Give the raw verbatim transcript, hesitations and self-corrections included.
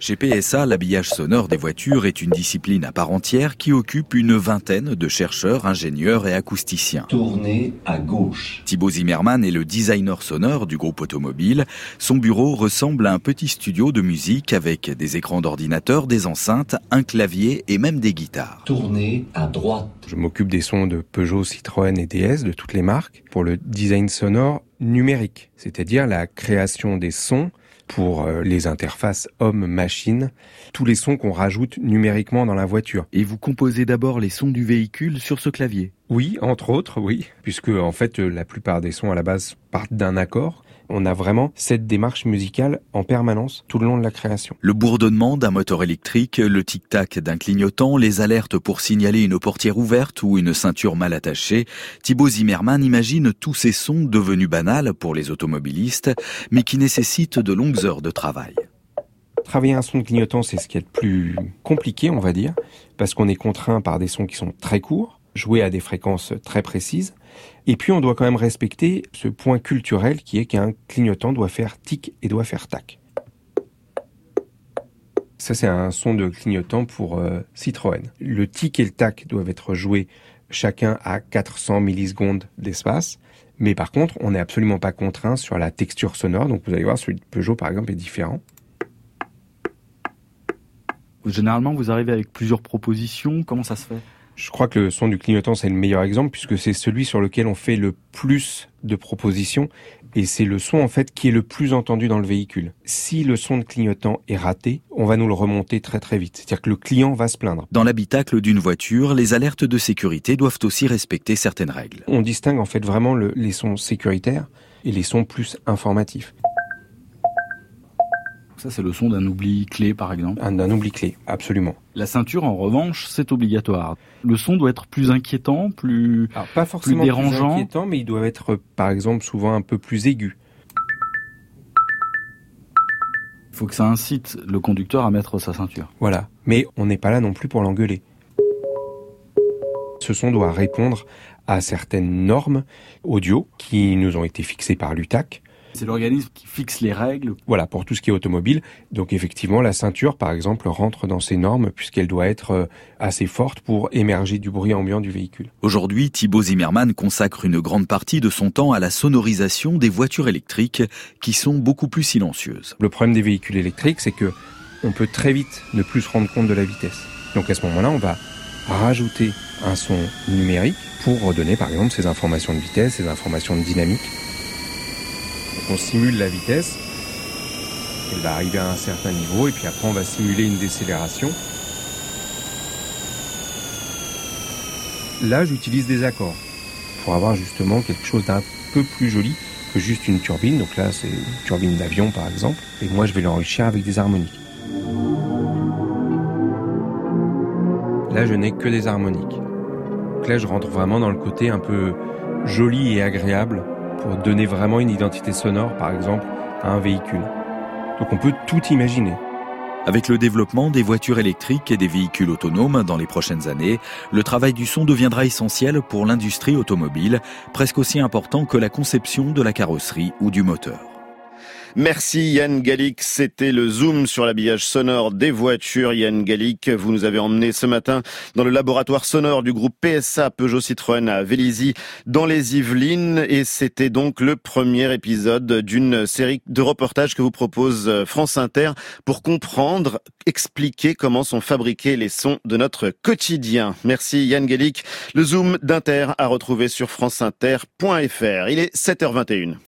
Chez P S A, l'habillage sonore des voitures est une discipline à part entière qui occupe une vingtaine de chercheurs, ingénieurs et acousticiens. Tournez à gauche. Thibaut Zimmermann est le designer sonore du groupe automobile. Son bureau ressemble à un petit studio de musique avec des écrans d'ordinateur, des enceintes, un clavier et même des guitares. Tournez à droite. Je m'occupe des sons de Peugeot, Citroën et D S, de toutes les marques, pour le design sonore numérique, c'est-à-dire la création des sons pour les interfaces homme-machine, tous les sons qu'on rajoute numériquement dans la voiture. Et vous composez d'abord les sons du véhicule sur ce clavier ? Oui, entre autres, oui, puisque en fait la plupart des sons à la base partent d'un accord. On a vraiment cette démarche musicale en permanence tout le long de la création. Le bourdonnement d'un moteur électrique, le tic-tac d'un clignotant, les alertes pour signaler une portière ouverte ou une ceinture mal attachée. Thibaut Zimmermann imagine tous ces sons devenus banals pour les automobilistes, mais qui nécessitent de longues heures de travail. Travailler un son de clignotant, c'est ce qui est le plus compliqué, on va dire, parce qu'on est contraint par des sons qui sont très courts, jouer à des fréquences très précises. Et puis on doit quand même respecter ce point culturel qui est qu'un clignotant doit faire tic et doit faire tac. Ça c'est un son de clignotant pour euh, Citroën. Le tic et le tac doivent être joués chacun à quatre cents millisecondes d'espace. Mais par contre, on n'est absolument pas contraint sur la texture sonore. Donc vous allez voir, celui de Peugeot par exemple est différent. Généralement, vous arrivez avec plusieurs propositions. Comment ça se fait ? Je crois que le son du clignotant, c'est le meilleur exemple puisque c'est celui sur lequel on fait le plus de propositions et c'est le son en fait qui est le plus entendu dans le véhicule. Si le son de clignotant est raté, on va nous le remonter très très vite. C'est-à-dire que le client va se plaindre. Dans l'habitacle d'une voiture, les alertes de sécurité doivent aussi respecter certaines règles. On distingue en fait vraiment le, les sons sécuritaires et les sons plus informatifs. Ça, c'est le son d'un oubli clé, par exemple. Un, un oubli clé, absolument. La ceinture, en revanche, c'est obligatoire. Le son doit être plus inquiétant, plus, Alors, pas forcément plus dérangeant. Plus inquiétant, mais il doit être, par exemple, souvent un peu plus aigu. Il faut que ça incite le conducteur à mettre sa ceinture. Voilà. Mais on n'est pas là non plus pour l'engueuler. Ce son doit répondre à certaines normes audio qui nous ont été fixées par l'U T A C. C'est l'organisme qui fixe les règles. Voilà, pour tout ce qui est automobile. Donc effectivement, la ceinture, par exemple, rentre dans ces normes puisqu'elle doit être assez forte pour émerger du bruit ambiant du véhicule. Aujourd'hui, Thibaut Zimmermann consacre une grande partie de son temps à la sonorisation des voitures électriques qui sont beaucoup plus silencieuses. Le problème des véhicules électriques, c'est que on peut très vite ne plus se rendre compte de la vitesse. Donc à ce moment-là, on va rajouter un son numérique pour redonner, par exemple, ces informations de vitesse, ces informations de dynamique. On simule la vitesse, elle va arriver à un certain niveau et puis après on va simuler une décélération. Là j'utilise des accords pour avoir justement quelque chose d'un peu plus joli que juste une turbine. Donc là c'est une turbine d'avion par exemple et moi je vais l'enrichir avec des harmoniques. Là je n'ai que des harmoniques. Donc là je rentre vraiment dans le côté un peu joli et agréable pour donner vraiment une identité sonore, par exemple, à un véhicule. Donc on peut tout imaginer. Avec le développement des voitures électriques et des véhicules autonomes dans les prochaines années, le travail du son deviendra essentiel pour l'industrie automobile, presque aussi important que la conception de la carrosserie ou du moteur. Merci Yann Gallic, c'était le zoom sur l'habillage sonore des voitures. Yann Gallic, vous nous avez emmené ce matin dans le laboratoire sonore du groupe P S A Peugeot Citroën à Vélizy dans les Yvelines et c'était donc le premier épisode d'une série de reportages que vous propose France Inter pour comprendre, expliquer comment sont fabriqués les sons de notre quotidien. Merci Yann Gallic. Le zoom d'Inter à retrouver sur franceinter point fr. Il est sept heures vingt et une.